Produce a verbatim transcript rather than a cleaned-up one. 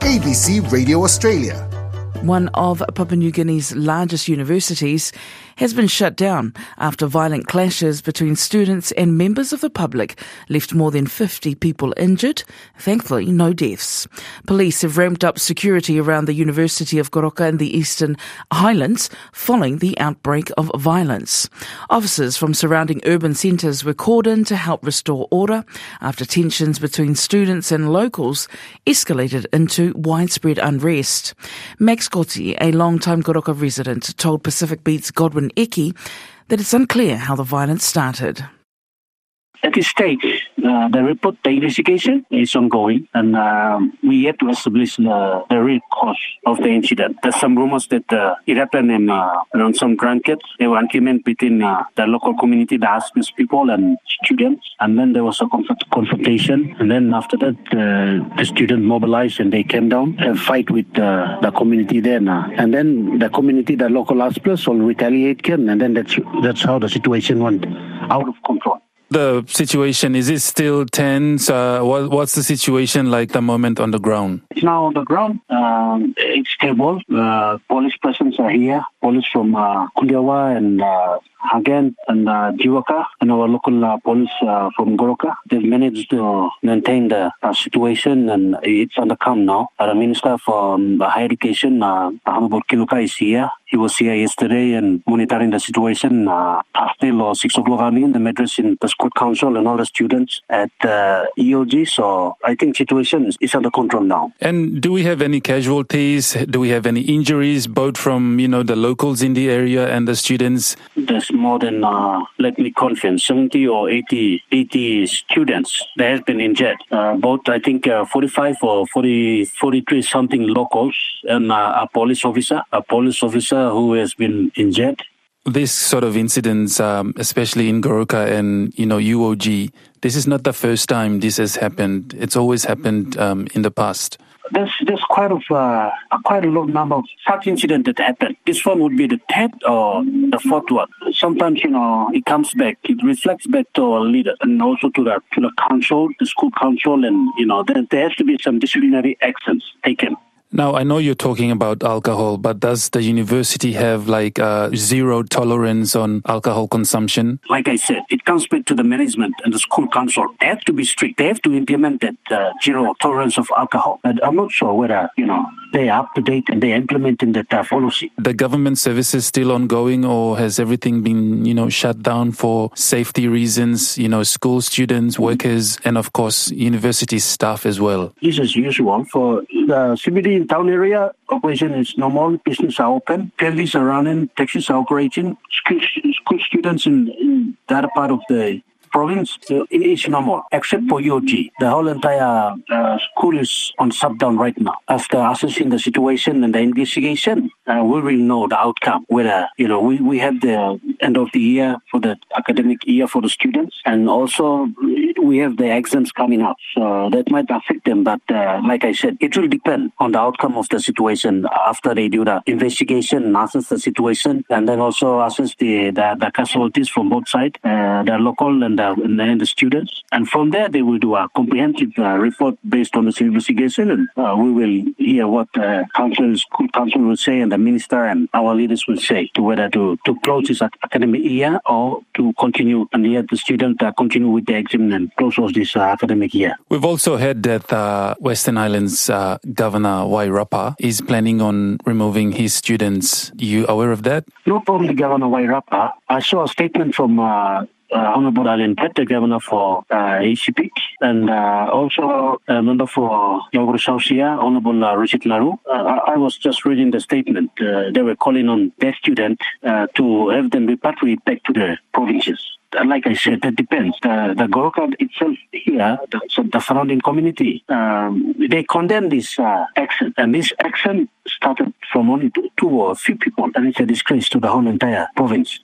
A B C Radio Australia. One of Papua New Guinea's largest universities has been shut down after violent clashes between students and members of the public left more than fifty people injured. Thankfully, no deaths. Police have ramped up security around the University of Goroka in the Eastern Highlands following the outbreak of violence. Officers from surrounding urban centres were called in to help restore order after tensions between students and locals escalated into widespread unrest. Max Gotti, a long-time Goroka resident, told Pacific Beat's Godwin Eki that it's unclear how the violence started. At this stage, uh, the report, the investigation is ongoing, and uh, we yet to establish uh, the real cause of the incident. There's some rumors that uh, it happened in uh, around some grandkids. There were argument between uh, the local community, the Asmis people, and students, and then there was a conf- confrontation. And then after that, uh, the students mobilized and they came down and fight with uh, the community there. Now. And then the community, the local Asmis, all retaliate, and then that's that's how the situation went out of control. The situation, is it still tense? Uh, what, what's the situation like at the moment on the ground? It's now on the ground. Um, it's stable. Uh, police presence are here. Police from uh, Kundiawa and uh, Hagen and uh, Jiwaka and our local uh, police uh, from Goroka. They've managed to maintain the uh, situation and it's under calm now. Uh, the Minister for um, Higher Education, uh, Honorable Kiluka, is here. He was here yesterday and monitoring the situation. Uh, after uh, six o'clock early, the address in the school council and all the students at uh, E O G. So I think situation is under control now. And do we have any casualties? Do we have any injuries, both from, you know, the locals in the area and the students? There's more than, uh, let me confirm, seventy or eighty, eighty students that have been injured. Uh, both, I think, uh, forty-five or forty, forty-three something locals and uh, a police officer, a police officer who has been injured. This sort of incidents, um, especially in Goroka and, you know, U O G, this is not the first time this has happened. It's always happened um, in the past. There's, there's quite of uh, a quite a low number of such incidents that happen. This one would be the third or the fourth one. Sometimes, you know, it comes back, it reflects back to our leader and also to the to the council, the school council, and, you know, there, there has to be some disciplinary actions taken. Now, I know you're talking about alcohol, but does the university have like uh, zero tolerance on alcohol consumption? Like I said, it comes back to the management and the school council. They have to be strict. They have to implement that uh, zero tolerance of alcohol. And I'm not sure whether, you know, they are up to date and they're implementing that uh, policy. The government services still ongoing, or has everything been, you know, shut down for safety reasons? You know, school students, workers, and of course, university staff as well. This is usual for the C B D in town area. Operation is normal. Business are open. Buildings are running. Taxis are operating. School, school students in, in the other part of the province, so it is normal, except for U O G. The whole entire uh, school is on shutdown right now. After assessing the situation and the investigation, uh, we will know the outcome. Whether, you know, we, we have the end of the year for the academic year for the students, and also we have the exams coming up. So that might affect them. But uh, like I said, it will depend on the outcome of the situation after they do the investigation, assess the situation, and then also assess the, the, the casualties from both sides, uh, the local and the, and the students. And from there, they will do a comprehensive uh, report based on this investigation. And uh, we will hear what the uh, council, school council will say and the minister and our leaders will say to whether to, to close this academic year or to continue and let the students uh, continue with the exam and close off this uh, academic year. We've also heard that uh, Western Islands uh, Governor Wairapa is planning on removing his students. You aware of that? Not only Governor Wairapa. I saw a statement from uh, Uh, Honorable Allen Pett, the governor for uh, A C P, and uh, also a member for Yoguru Sausia, Honorable uh, Richard Laru. Uh, I, I was just reading the statement. Uh, they were calling on their students uh, to have them repatriate back to the provinces. Like I said, that depends. The, the Goroka itself here, the, so the surrounding community, um, they condemn this uh, action. And this action started from only two, two or few people. And it's a disgrace to the whole entire province.